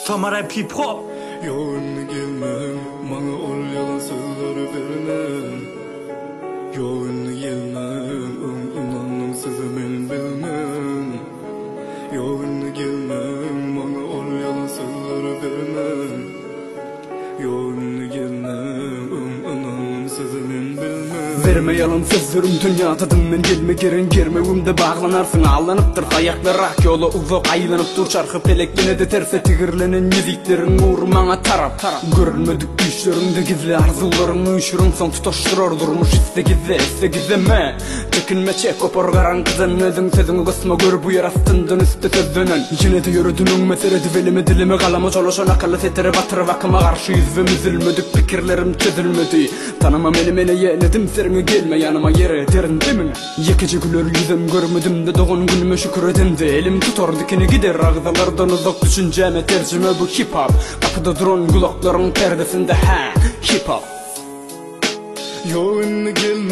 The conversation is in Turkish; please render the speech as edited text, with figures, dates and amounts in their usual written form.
Samara Pipo. Yolun gelmem, bana ol yalan sözleri vermem. Yolun gelmem, inanın size ben bilmem. Yolun gelmem, bana ol yalan sözleri vermem. Yolun gelmem, inanın size ben bilmem. Verme yalan sözlerim dünyadadım men gelme girin girmewimde bağlanarsın ağlanıptır ayaklar ak yolu uzak aylanıp dur çarkı pelekline de terse tigirlenen yüziklerin uğrumana tarap görülmedik düşlerinde gizli arzuların uyuşurun son tutaştırır durmuş iste gizleme çekinme çek kopar garan kızın özün sözünü kısma gör bu yer astından üstte sözlenen yine de yürüdünün meseledi velime dilime kalama çalışan akıllı setere batırı vakıma karşıyız ve müzülmedik fikirlerim çözülmedi tanımam elimene yeğledim serine gelme yanıma yere derin demin yıkıcı gülür yüzüm görmedim de doğun günüme şükür edin de elim tutar dikine gider ağzalardan uzak düşünceme tercüme bu hip hop kapıda duran kulakların perdesinde ha hip hop Yolun gelmem